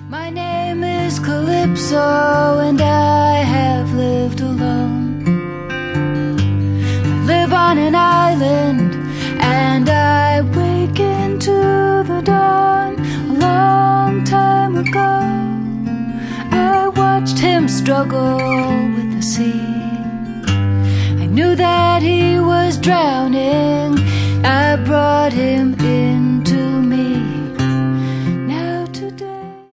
My name is Calypso, and I have lived alone. I live on an island, and I wake into the dawn. A long time ago, I watched him struggle with the sea. I knew that he was drowning. I brought him in